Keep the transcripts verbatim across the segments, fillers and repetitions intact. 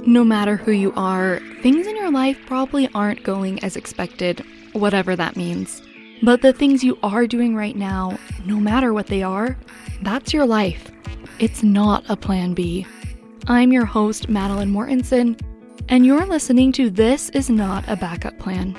No matter who you are, things in your life probably aren't going as expected, whatever that means. But the things you are doing right now, no matter what they are, that's your life. It's not a plan B. I'm your host, Madeline Mortensen, and you're listening to This Is Not a Backup Plan.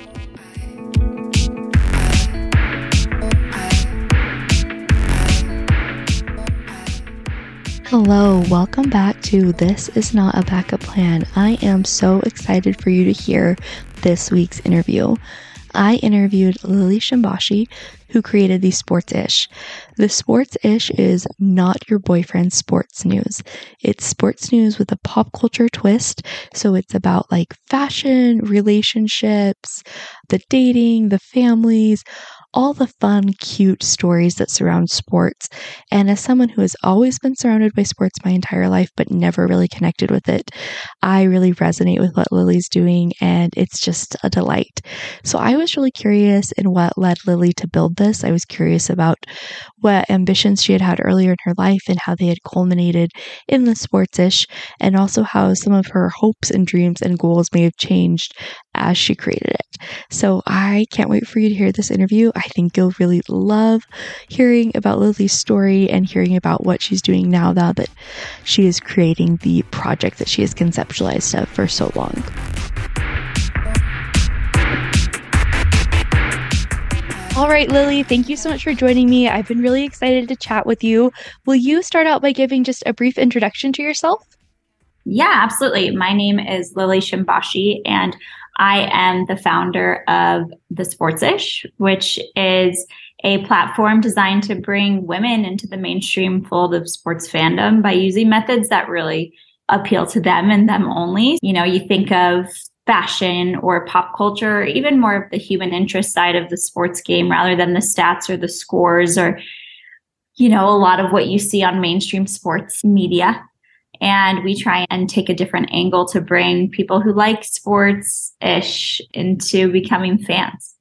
Hello, welcome back to This Is Not a Backup Plan. I am so excited for you to hear this week's interview. I interviewed Lily Shimbashi, who created the Sports-ish. The Sports-ish is not your boyfriend's sports news. It's sports news with a pop culture twist. So it's about like fashion, relationships, the dating, the families, all the fun, cute stories that surround sports. And as someone who has always been surrounded by sports my entire life, but never really connected with it, I really resonate with what Lily's doing, and it's just a delight. So I was really curious in what led Lily to build this. I was curious about what ambitions she had had earlier in her life and how they had culminated in the Sports-ish, and also how some of her hopes and dreams and goals may have changed as she created it. So I can't wait for you to hear this interview. I think you'll really love hearing about Lily's story and hearing about what she's doing now, now that she is creating the project that she has conceptualized of for so long. All right, Lily, thank you so much for joining me. I've been really excited to chat with you. Will you start out by giving just a brief introduction to yourself? Yeah, absolutely. My name is Lily Shimbashi, and I am the founder of the Sports-ish, which is a platform designed to bring women into the mainstream fold of sports fandom by using methods that really appeal to them and them only. You know, you think of fashion or pop culture, or even more of the human interest side of the sports game rather than the stats or the scores or, you know, a lot of what you see on mainstream sports media. And we try and take a different angle to bring people who like sports-ish into becoming fans.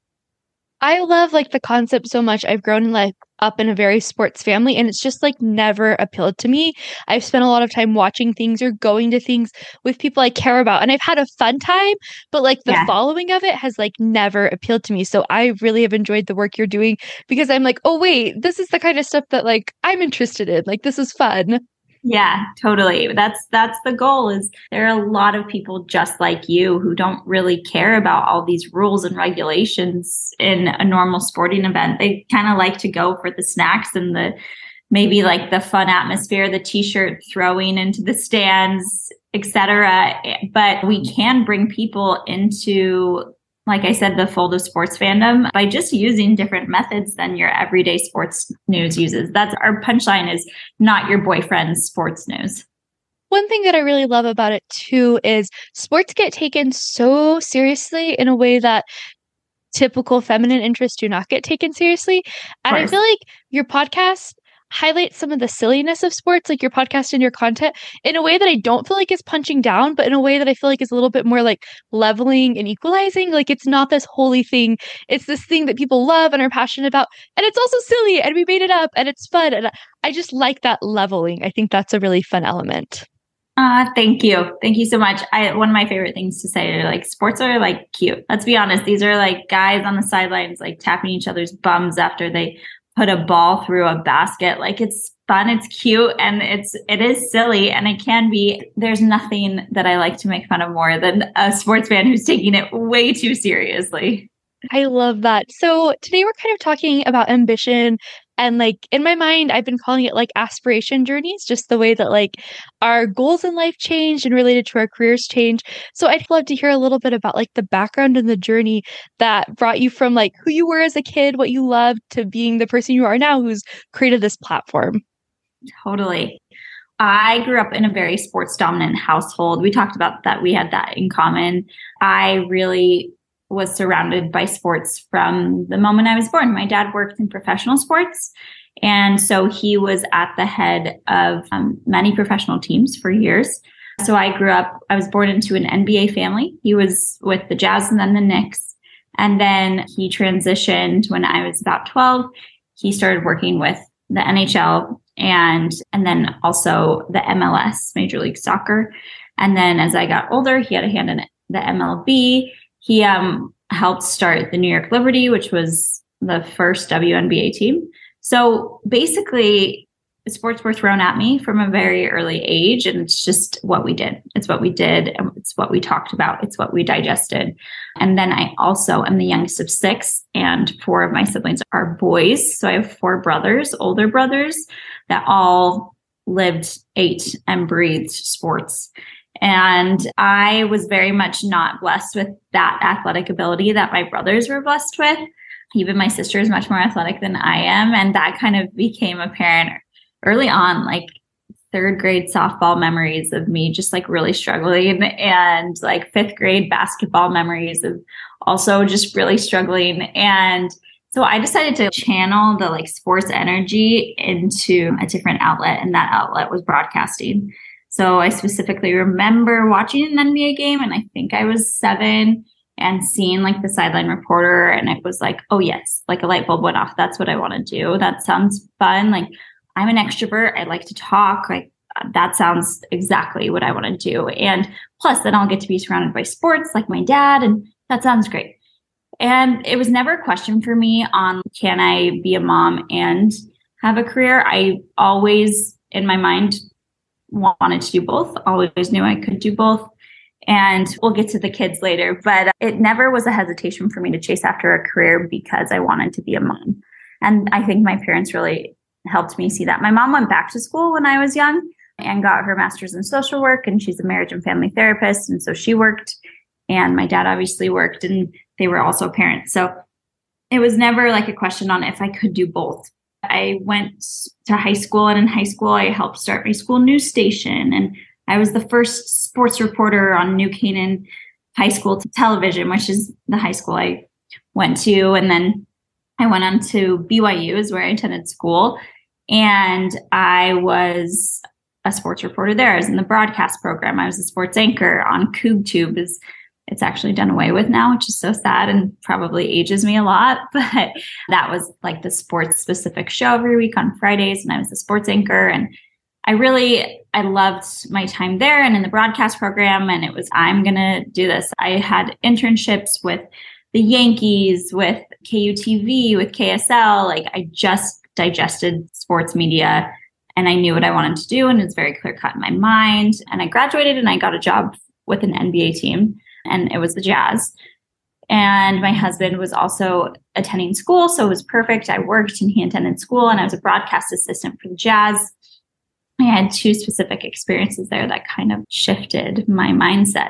I love like the concept so much. I've grown like up in a very sports family, and it's just like never appealed to me. I've spent a lot of time watching things or going to things with people I care about, and I've had a fun time, but like the yeah. following of it has like never appealed to me. So I really have enjoyed the work you're doing because I'm like, oh wait, this is the kind of stuff that like I'm interested in. Like this is fun. Yeah, totally. That's that's the goal. Is there are a lot of people just like you who don't really care about all these rules and regulations in a normal sporting event. They kind of like to go for the snacks and the maybe like the fun atmosphere, the t-shirt throwing into the stands, et cetera. But we can bring people into, like I said, the fold of sports fandom by just using different methods than your everyday sports news uses. That's our punchline, is not your boyfriend's sports news. One thing that I really love about it too is sports get taken so seriously in a way that typical feminine interests do not get taken seriously. And I feel like your podcast highlight some of the silliness of sports, like your podcast and your content, in a way that I don't feel like is punching down, but in a way that I feel like is a little bit more like leveling and equalizing. Like it's not this holy thing. It's this thing that people love and are passionate about. And it's also silly, and we made it up, and it's fun. And I just like that leveling. I think that's a really fun element. Uh, thank you. Thank you so much. I, one of my favorite things to say are like, sports are like cute. Let's be honest. These are like guys on the sidelines, like tapping each other's bums after they put a ball through a basket. Like it's fun, it's cute, and it's it is silly, and it can be. There's nothing that I like to make fun of more than a sports fan who's taking it way too seriously. I love that. So today we're kind of talking about ambition, and like in my mind, I've been calling it like aspiration journeys, just the way that like our goals in life changed and related to our careers change. So I'd love to hear a little bit about like the background and the journey that brought you from like who you were as a kid, what you loved, to being the person you are now who's created this platform. Totally. I grew up in a very sports dominant household. We talked about that. We had that in common. I really was surrounded by sports from the moment I was born. My dad worked in professional sports, and so he was at the head of um, many professional teams for years. So I grew up, I was born into an N B A family. He was with the Jazz and then the Knicks. And then he transitioned when I was about twelve. He started working with the N H L and and then also the M L S, Major League Soccer. And then as I got older, he had a hand in the M L B. He um, helped start the New York Liberty, which was the first W N B A team. So basically, sports were thrown at me from a very early age, and it's just what we did. It's what we did. And it's what we talked about. It's what we digested. And then I also am the youngest of six, and four of my siblings are boys. So I have four brothers, older brothers, that all lived, ate, and breathed sports. And I was very much not blessed with that athletic ability that my brothers were blessed with. Even my sister is much more athletic than I am. And that kind of became apparent early on, like third grade softball memories of me just like really struggling, and like fifth grade basketball memories of also just really struggling. And so I decided to channel the like sports energy into a different outlet, and that outlet was broadcasting. So I specifically remember watching an N B A game, and I think I was seven, and seeing like the sideline reporter, and it was like, oh yes, like a light bulb went off. That's what I want to do. That sounds fun. Like, I'm an extrovert. I like to talk. Like, that sounds exactly what I want to do. And plus, then I'll get to be surrounded by sports like my dad, and that sounds great. And it was never a question for me on, can I be a mom and have a career? I always, in my mind, wanted to do both. Always knew I could do both. And we'll get to the kids later, but it never was a hesitation for me to chase after a career because I wanted to be a mom. And I think my parents really helped me see that. My mom went back to school when I was young and got her master's in social work, and she's a marriage and family therapist. And so she worked, and my dad obviously worked, and they were also parents. So it was never like a question on if I could do both. I went to high school, and in high school, I helped start my school news station, and I was the first sports reporter on New Canaan High School television, which is the high school I went to. And then I went on to B Y U, is where I attended school. And I was a sports reporter there. I was in the broadcast program. I was a sports anchor on CougTube. Is It's actually done away with now, which is so sad and probably ages me a lot. But that was like the sports specific show every week on Fridays. And I was the sports anchor. And I really, I loved my time there and in the broadcast program. And it was, I'm going to do this. I had internships with the Yankees, with K U T V, with K S L. Like, I just digested sports media, and I knew what I wanted to do. And it was very clear cut in my mind. And I graduated, and I got a job with an N B A team, and it was the Jazz. And my husband was also attending school, so it was perfect. I worked, and he attended school, and I was a broadcast assistant for the Jazz. I had two specific experiences there that kind of shifted my mindset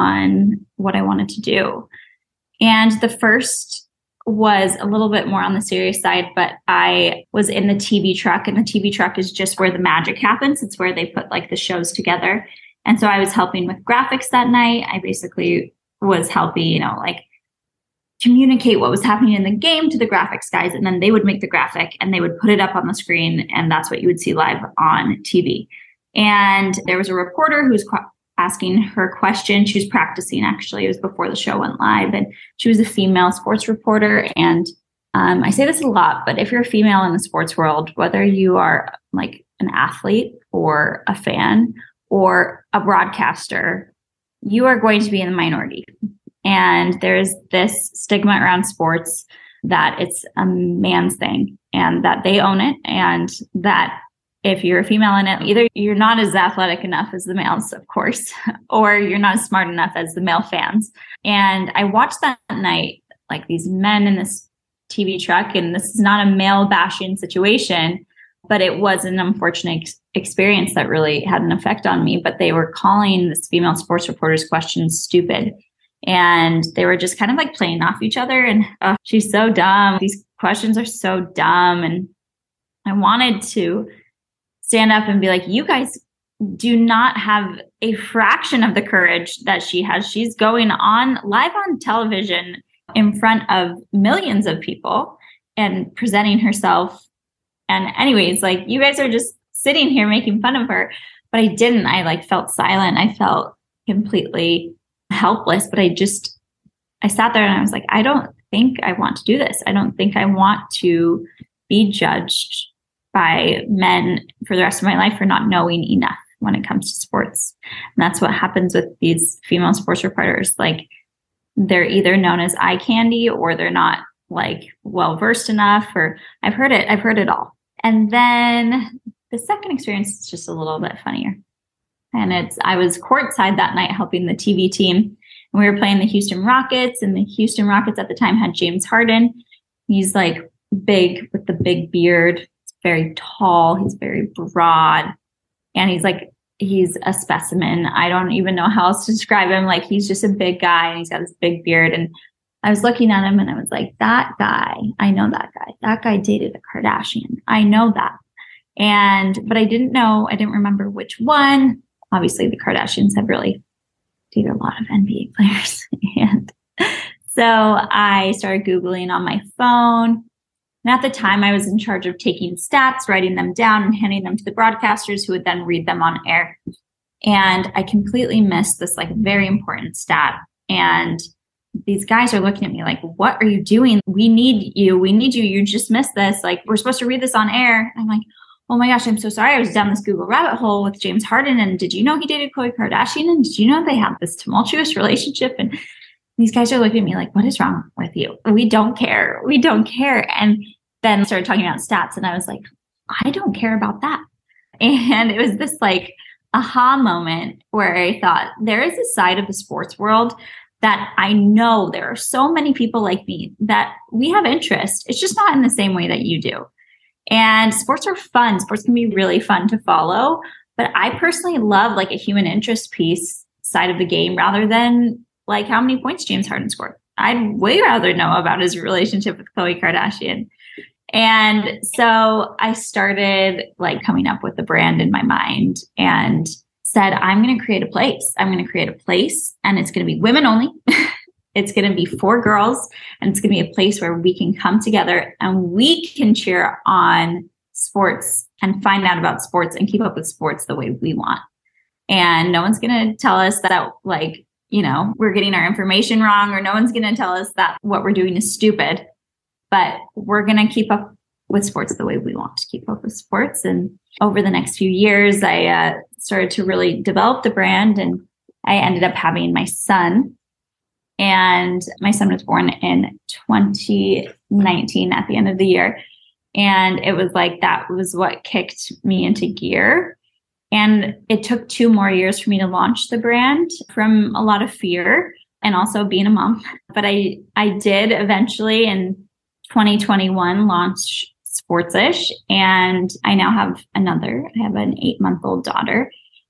on what I wanted to do. And the first was a little bit more on the serious side, but I was in the T V truck, and the T V truck is just where the magic happens. It's where they put like the shows together. And so I was helping with graphics that night. I basically was helping, you know, like communicate what was happening in the game to the graphics guys. And then they would make the graphic, and they would put it up on the screen. And that's what you would see live on T V. And there was a reporter who was qu- asking her question. She was practicing, actually. It was before the show went live. And she was a female sports reporter. And um, I say this a lot, but if you're a female in the sports world, whether you are like an athlete or a fan or a broadcaster, you are going to be in the minority. And there's this stigma around sports that it's a man's thing, and that they own it, and that if you're a female in it, either you're not as athletic enough as the males, of course, or you're not as smart enough as the male fans. And I watched that night, like these men in this T V truck, and this is not a male bashing situation, but it was an unfortunate ex- experience that really had an effect on me. But they were calling this female sports reporter's questions stupid. And they were just kind of like playing off each other. And oh, she's so dumb. These questions are so dumb. And I wanted to stand up and be like, you guys do not have a fraction of the courage that she has. She's going on live on television in front of millions of people and presenting herself. And anyways, like, you guys are just sitting here making fun of her. But I didn't. I like felt silent. I felt completely helpless. But I just, I sat there and I was like, I don't think I want to do this. I don't think I want to be judged by men for the rest of my life for not knowing enough. when it comes to sports. And that's what happens with these female sports reporters. Like, they're either known as eye candy, or they're not like well versed enough, or I've heard it, I've heard it all. And then the second experience is just a little bit funnier. And it's, I was courtside that night helping the T V team. And we were playing the Houston Rockets, and the Houston Rockets at the time had James Harden. He's like big with the big beard. He's very tall. He's very broad. And he's like, he's a specimen. I don't even know how else to describe him. Like, he's just a big guy, and he's got this big beard. And I was looking at him and I was like, that guy, I know that guy. That guy dated a Kardashian. I know that. And, but I didn't know, I didn't remember which one. Obviously, the Kardashians have really dated a lot of N B A players. And so I started Googling on my phone. And at the time, I was in charge of taking stats, writing them down, and handing them to the broadcasters, who would then read them on air. And I completely missed this like very important stat. And these guys are looking at me like, what are you doing? We need you. We need you. You just missed this. Like, we're supposed to read this on air. And I'm like, oh my gosh, I'm so sorry. I was down this Google rabbit hole with James Harden. And did you know he dated Khloe Kardashian? And did you know they have this tumultuous relationship? And these guys are looking at me like, what is wrong with you? We don't care. We don't care. And then started talking about stats. And I was like, I don't care about that. And it was this like aha moment where I thought, there is a side of the sports world that I know there are so many people like me that we have interest. It's just not in the same way that you do. And sports are fun. Sports can be really fun to follow. But I personally love like a human interest piece side of the game, rather than like how many points James Harden scored. I'd way rather know about his relationship with Khloe Kardashian. And so I started like coming up with the brand in my mind and said, I'm going to create a place. I'm going to create a place, and it's going to be women only. It's going to be for girls, and it's going to be a place where we can come together and we can cheer on sports and find out about sports and keep up with sports the way we want. And no one's going to tell us that, like, you know, we're getting our information wrong, or no one's going to tell us that what we're doing is stupid. But we're going to keep up with sports the way we want to keep up with sports. And over the next few years, I uh, started to really develop the brand, and I ended up having my son. And my son was born in twenty nineteen at the end of the year. And it was like, that was what kicked me into gear. And it took two more years for me to launch the brand, from a lot of fear and also being a mom. But I, I did eventually in twenty twenty-one launch Sportsish, and I now have another. I have an eight-month-old daughter,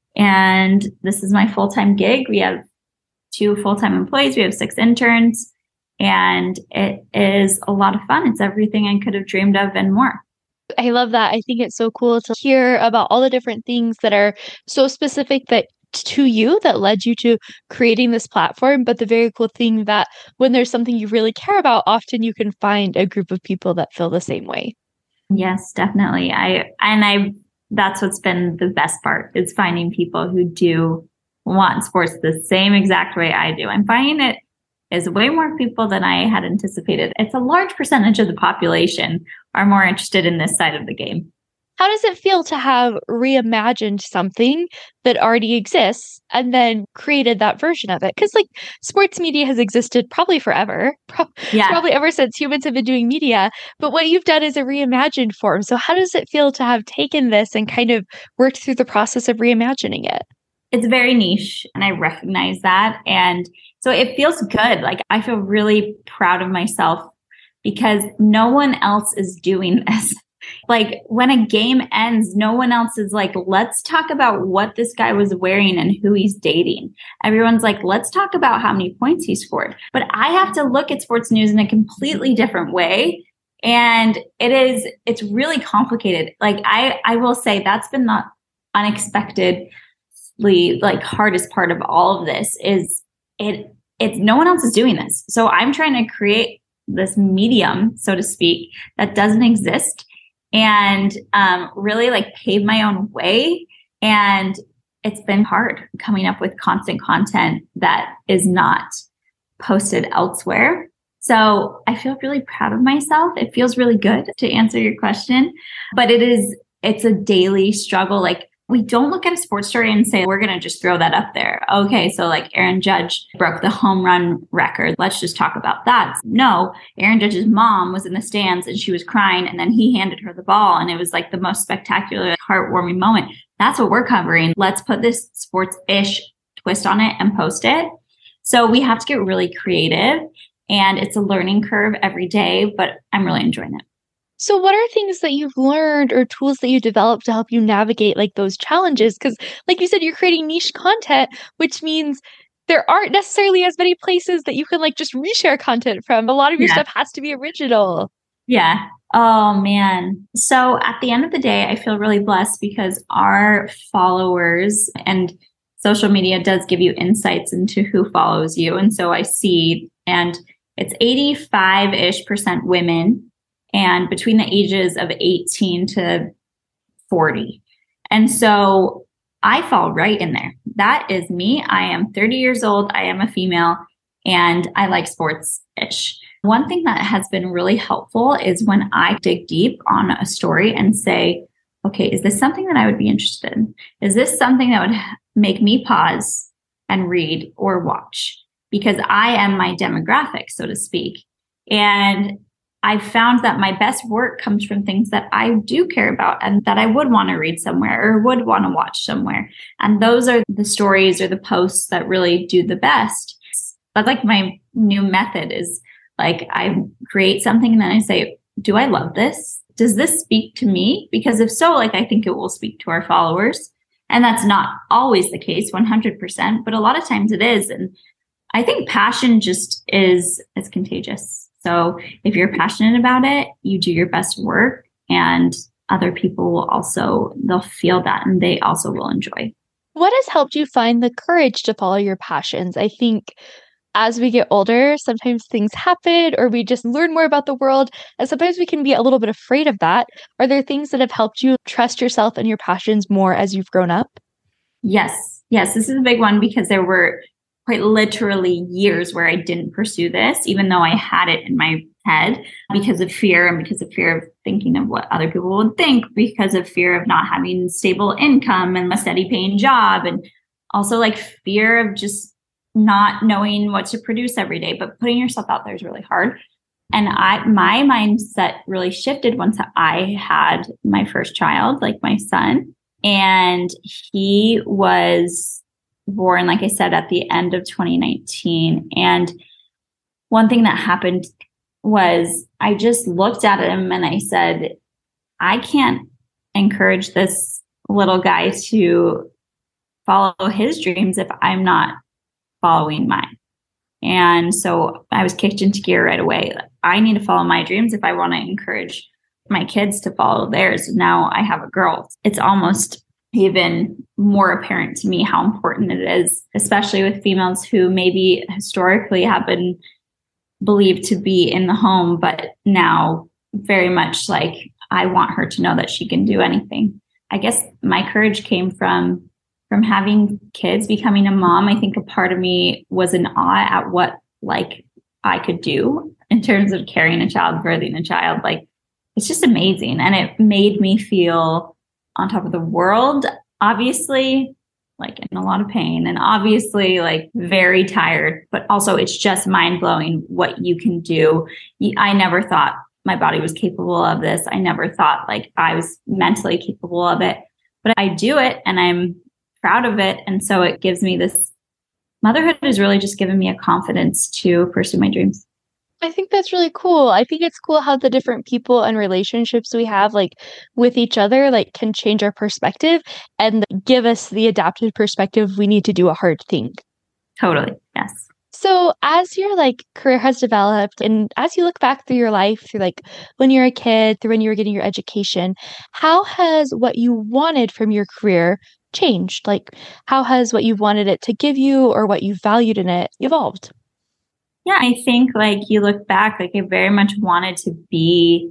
and this is my full-time gig. We have two full-time employees. We have six interns, and it is a lot of fun. It's everything I could have dreamed of and more. I love that. I think it's so cool to hear about all the different things that are so specific that to you that led you to creating this platform. But the very cool thing that when there's something you really care about, often you can find a group of people that feel the same way. Yes, definitely. I, and I, that's what's been the best part, is finding people who do want sports the same exact way I do. I'm finding it is way more people than I had anticipated. It's a large percentage of the population are more interested in this side of the game. How does it feel to have reimagined something that already exists and then created that version of it? Because like sports media has existed probably forever, Pro- yeah. probably ever since humans have been doing media. But what you've done is a reimagined form. So how does it feel to have taken this and kind of worked through the process of reimagining it? It's very niche, and I recognize that. And so it feels good. Like, I feel really proud of myself because no one else is doing this. Like, when a game ends, no one else is like, let's talk about what this guy was wearing and who he's dating. Everyone's like, let's talk about how many points he scored. But I have to look at sports news in a completely different way. And it is, it's really complicated. Like, I, I will say that's been the unexpectedly like hardest part of all of this is it, it's no one else is doing this. So I'm trying to create this medium, so to speak, that doesn't exist, and um, really like pave my own way. And it's been hard coming up with constant content that is not posted elsewhere. So I feel really proud of myself. It feels really good, to answer your question, but it is, it's a daily struggle. Like, we don't look at a sports story and say, we're going to just throw that up there. Okay, so like Aaron Judge broke the home run record. Let's just talk about that. No, Aaron Judge's mom was in the stands and she was crying, and then he handed her the ball, and it was like the most spectacular, heartwarming moment. That's what we're covering. Let's put this sports-ish twist on it and post it. So we have to get really creative, and it's a learning curve every day, but I'm really enjoying it. So what are things that you've learned or tools that you developed to help you navigate like those challenges? Because like you said, you're creating niche content, which means there aren't necessarily as many places that you can like just reshare content from. A lot of your yeah. stuff has to be original. Yeah. Oh man. So at the end of the day, I feel really blessed because our followers, and social media does give you insights into who follows you. And so I see, and it's eighty-five-ish percent women, and between the ages of eighteen to forty. And so I fall right in there. That is me. I am thirty years old. I am a female, and I like sports-ish. One thing that has been really helpful is when I dig deep on a story and say, okay, is this something that I would be interested in? Is this something that would make me pause and read or watch? Because I am my demographic, so to speak. And I found that my best work comes from things that I do care about and that I would want to read somewhere or would want to watch somewhere. And those are the stories or the posts that really do the best. That's like my new method is like I create something and then I say, do I love this? Does this speak to me? Because if so, like I think it will speak to our followers. And that's not always the case, one hundred percent, but a lot of times it is. And I think passion just is, is contagious. So if you're passionate about it, you do your best work, and other people will also, they'll feel that and they also will enjoy. What has helped you find the courage to follow your passions? I think as we get older, sometimes things happen or we just learn more about the world, and sometimes we can be a little bit afraid of that. Are there things that have helped you trust yourself and your passions more as you've grown up? Yes. Yes. This is a big one because there were quite literally years where I didn't pursue this, even though I had it in my head because of fear and because of fear of thinking of what other people would think, because of fear of not having stable income and a steady paying job. And also like fear of just not knowing what to produce every day, but putting yourself out there is really hard. And I, my mindset really shifted once I had my first child, like my son, and he was born, like I said, at the end of twenty nineteen. And one thing that happened was I just looked at him and I said, I can't encourage this little guy to follow his dreams if I'm not following mine. And so I was kicked into gear right away. I need to follow my dreams if I want to encourage my kids to follow theirs. Now I have a girl. It's almost even more apparent to me how important it is, especially with females who maybe historically have been believed to be in the home, but now very much like I want her to know that she can do anything. I guess my courage came from from having kids, becoming a mom. I think a part of me was in awe at what like I could do in terms of carrying a child, birthing a child. Like it's just amazing. And it made me feel on top of the world, obviously, like in a lot of pain and obviously like very tired, but also it's just mind blowing what you can do. I never thought my body was capable of this. I never thought like I was mentally capable of it, but I do it and I'm proud of it. And so it gives me this, motherhood has really just given me a confidence to pursue my dreams. I think that's really cool. I think it's cool how the different people and relationships we have like with each other like can change our perspective and give us the adapted perspective we need to do a hard thing. Totally. Yes. So as your like career has developed and as you look back through your life through like when you're a kid, through when you were getting your education, how has what you wanted from your career changed? Like how has what you wanted it to give you or what you valued in it evolved? Yeah, I think like you look back, like I very much wanted to be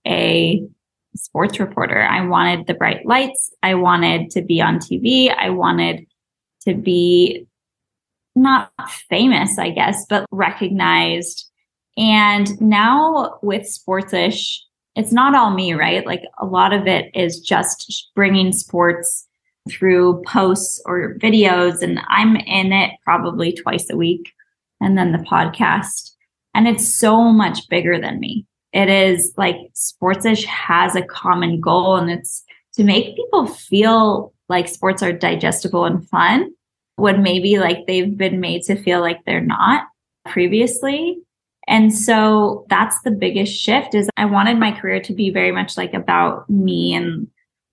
a sports reporter. I wanted the bright lights. I wanted to be on T V. I wanted to be not famous, I guess, but recognized. And now with Sportsish, it's not all me, right? Like a lot of it is just bringing sports through posts or videos. And I'm in it probably twice a week. And then the podcast. And it's so much bigger than me. It is like Sportsish has a common goal, and it's to make people feel like sports are digestible and fun when maybe like they've been made to feel like they're not previously. And so that's the biggest shift is I wanted my career to be very much like about me and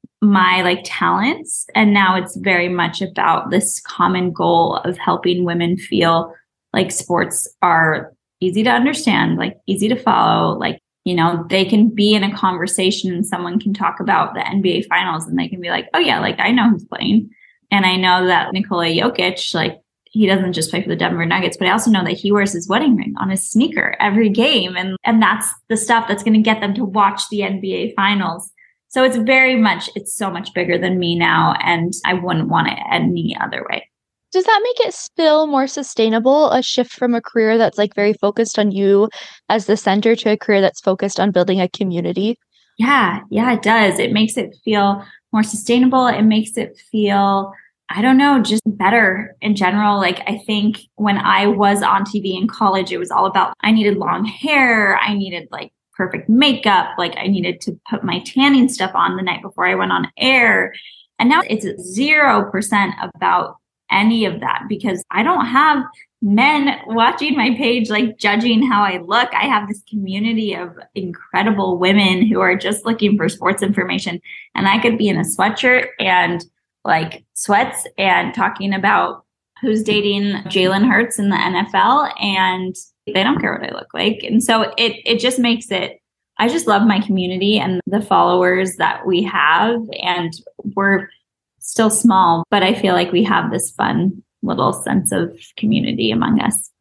my like talents. And now it's very much about this common goal of helping women feel like sports are easy to understand, like easy to follow, like, you know, they can be in a conversation and someone can talk about the N B A finals and they can be like, oh yeah, like I know who's playing. And I know that Nikola Jokic, like he doesn't just play for the Denver Nuggets, but I also know that he wears his wedding ring on his sneaker every game. And, and that's the stuff that's going to get them to watch the N B A finals. So it's very much, it's so much bigger than me now. And I wouldn't want it any other way. Does that make it feel more sustainable, a shift from a career that's like very focused on you as the center to a career that's focused on building a community? Yeah, yeah, it does. It makes it feel more sustainable. It makes it feel, I don't know, just better in general. Like I think when I was on T V in college, it was all about, I needed long hair. I needed like perfect makeup. Like I needed to put my tanning stuff on the night before I went on air. And now it's zero percent about any of that because I don't have men watching my page, like judging how I look. I have this community of incredible women who are just looking for sports information. And I could be in a sweatshirt and like sweats and talking about who's dating Jalen Hurts in the N F L. And they don't care what I look like. And so it, it just makes it, I just love my community and the followers that we have. And we're still small, but I feel like we have this fun little sense of community among us.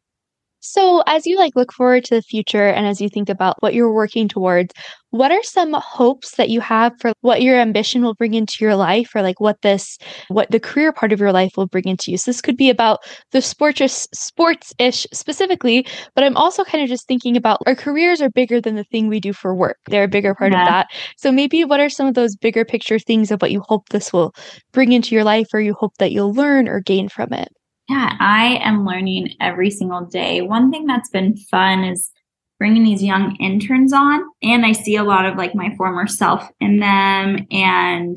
So as you like look forward to the future and as you think about what you're working towards, what are some hopes that you have for what your ambition will bring into your life or like what this, what the career part of your life will bring into you? So this could be about the sports, sports-ish specifically, but I'm also kind of just thinking about our careers are bigger than the thing we do for work. They're a bigger part yeah. of that. So maybe what are some of those bigger picture things of what you hope this will bring into your life or you hope that you'll learn or gain from it? Yeah, I am learning every single day. One thing that's been fun is bringing these young interns on, and I see a lot of like my former self in them. And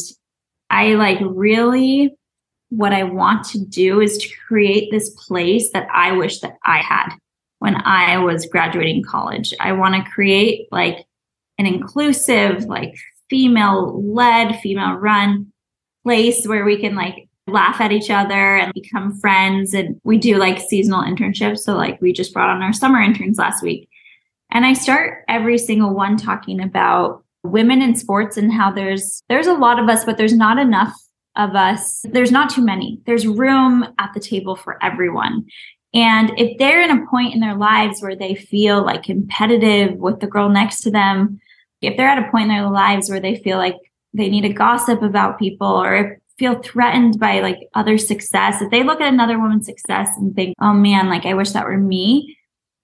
I like really, what I want to do is to create this place that I wish that I had when I was graduating college. I want to create like an inclusive, like female led, female run place where we can like laugh at each other and become friends. And we do like seasonal internships. So like we just brought on our summer interns last week. And I start every single one talking about women in sports and how there's there's a lot of us, but there's not enough of us. There's not too many. There's room at the table for everyone. And if they're in a point in their lives where they feel like competitive with the girl next to them, if they're at a point in their lives where they feel like they need to gossip about people or feel threatened by like other success, if they look at another woman's success and think, oh man, like I wish that were me,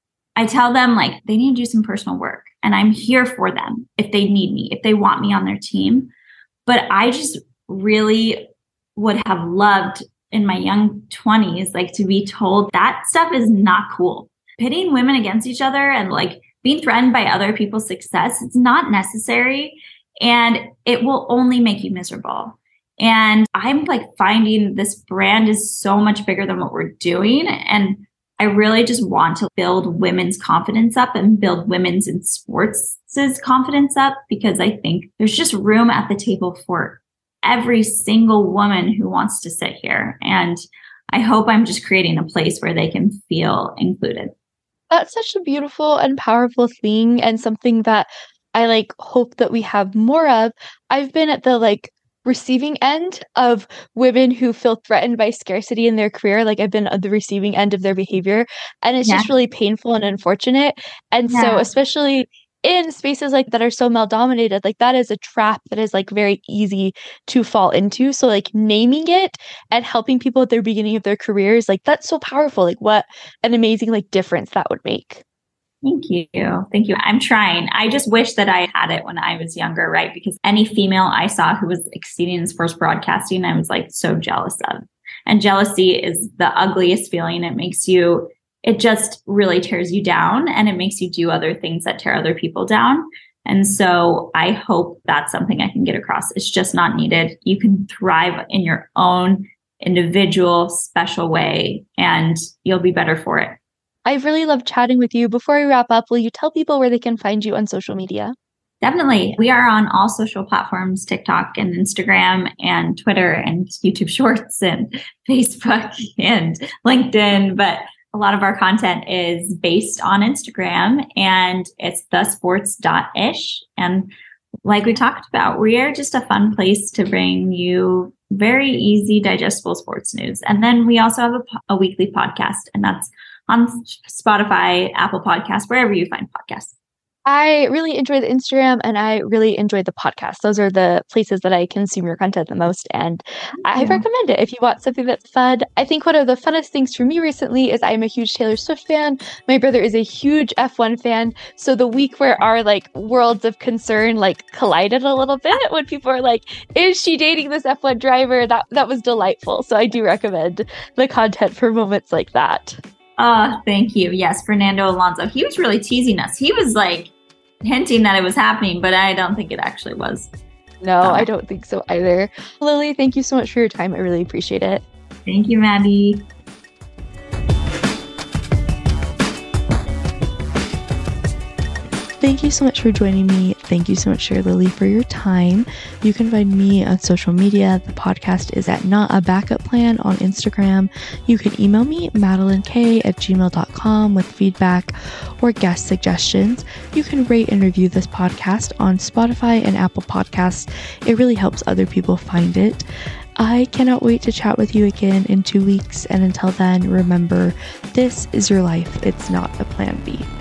I tell them like they need to do some personal work and I'm here for them if they need me, if they want me on their team. But I just really would have loved in my young twenties, like to be told that stuff is not cool. Pitting women against each other and like being threatened by other people's success, it's not necessary and it will only make you miserable. And I'm like finding this brand is so much bigger than what we're doing. And I really just want to build women's confidence up and build women's in sports' confidence up because I think there's just room at the table for every single woman who wants to sit here. And I hope I'm just creating a place where they can feel included. That's such a beautiful and powerful thing and something that I like hope that we have more of. I've been at the like receiving end of women who feel threatened by scarcity in their career. Like I've been at the receiving end of their behavior and it's yeah. just really painful and unfortunate. And yeah. so especially in spaces like that are so male dominated, like that is a trap that is like very easy to fall into. So like naming it and helping people at their beginning of their careers, like that's so powerful. Like what an amazing like difference that would make. Thank you. Thank you. I'm trying. I just wish that I had it when I was younger, right? Because any female I saw who was exceeding in sports broadcasting, I was like so jealous of. And jealousy is the ugliest feeling. It makes you, it just really tears you down, and it makes you do other things that tear other people down. And so I hope that's something I can get across. It's just not needed. You can thrive in your own individual, special way, and you'll be better for it. I've really loved chatting with you. Before we wrap up, will you tell people where they can find you on social media? Definitely. We are on all social platforms, TikTok and Instagram and Twitter and YouTube Shorts and Facebook and LinkedIn. But a lot of our content is based on Instagram, and it's the sports dot ish. And like we talked about, we are just a fun place to bring you very easy, digestible sports news. And then we also have a, a weekly podcast, and that's on Spotify, Apple Podcasts, wherever you find podcasts. I really enjoy the Instagram, and I really enjoy the podcast. Those are the places that I consume your content the most, and I Yeah. recommend it if you want something that's fun. I think one of the funnest things for me recently is I'm a huge Taylor Swift fan. My brother is a huge F one fan. So the week where our like worlds of concern like collided a little bit when people are like, is she dating this F one driver? That that was delightful. So I do recommend the content for moments like that. Oh, thank you. Yes, Fernando Alonso. He was really teasing us. He was like hinting that it was happening, but I don't think it actually was. No, Oh. I don't think so either. Lily, thank you so much for your time. I really appreciate it. Thank you, Maddie. Thank you so much for joining me. Thank you so much, Share Lily, for your time. You can find me on social media. The podcast is at Not a Backup Plan on Instagram. You can email me, madeline k at gmail dot com, with feedback or guest suggestions. You can rate and review this podcast on Spotify and Apple Podcasts. It really helps other people find it. I cannot wait to chat with you again in two weeks. And until then, remember, this is your life. It's not a plan B.